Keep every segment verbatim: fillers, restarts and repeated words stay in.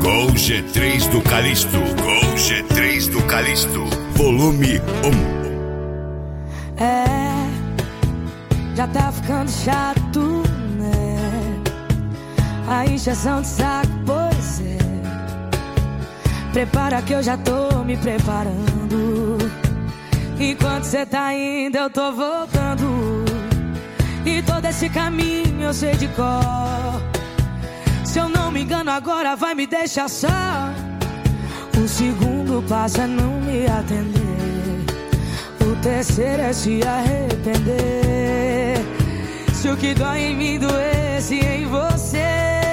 Gol G três do Calixto. Gol G três do Calixto. Volume um. É, já tá ficando chato, né? A injeção de saco, pois é. Prepara que eu já tô me preparando. Enquanto cê tá indo, eu tô voltando. E todo esse caminho eu sei de cor. Se eu não me engano agora vai me deixar só. O segundo passo é não me atender. O terceiro é se arrepender. Se o que dói em mim doesse em você.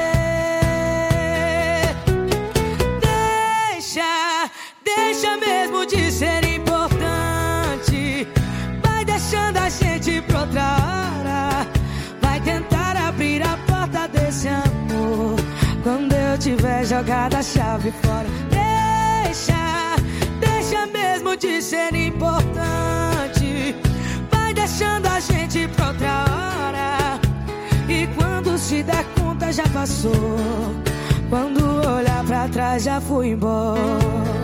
Deixa, deixa mesmo de ser importante. Vai deixando a gente pra outra hora. Vai tentar abrir a porta desse amor quando eu tiver jogado a chave fora. Deixa, deixa mesmo de ser importante. Vai deixando a gente pra outra hora. E quando se der conta já passou. Quando olhar pra trás já fui embora.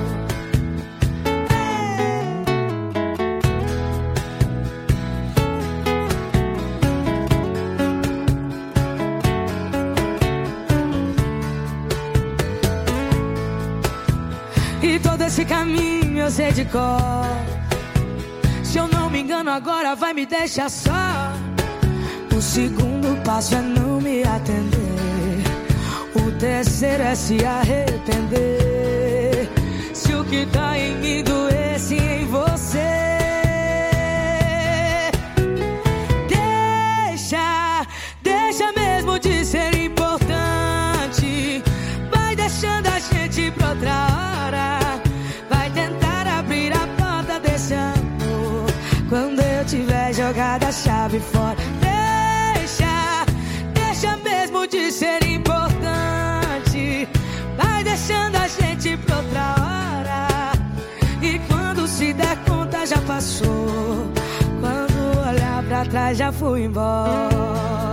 E todo esse caminho eu sei de cor. Se eu não me engano agora vai me deixar só. O segundo passo é não me atender. O terceiro é se arrepender. Se o que tá em mim doesse em você. Deixa, deixa mesmo de ser importante. Vai deixando a gente pra outra hora. Vai tentar abrir a porta desse amor quando eu tiver jogado a chave fora. Deixa, deixa mesmo de ser importante. Vai deixando a gente pra outra hora. E quando se der conta já passou. Quando olhar pra trás já fui embora.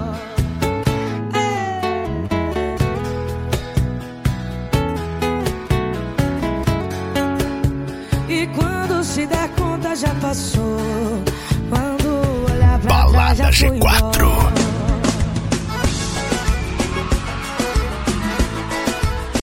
E quando se der conta já passou. Quando olhar pra trás já fui embora. Balada G quatro.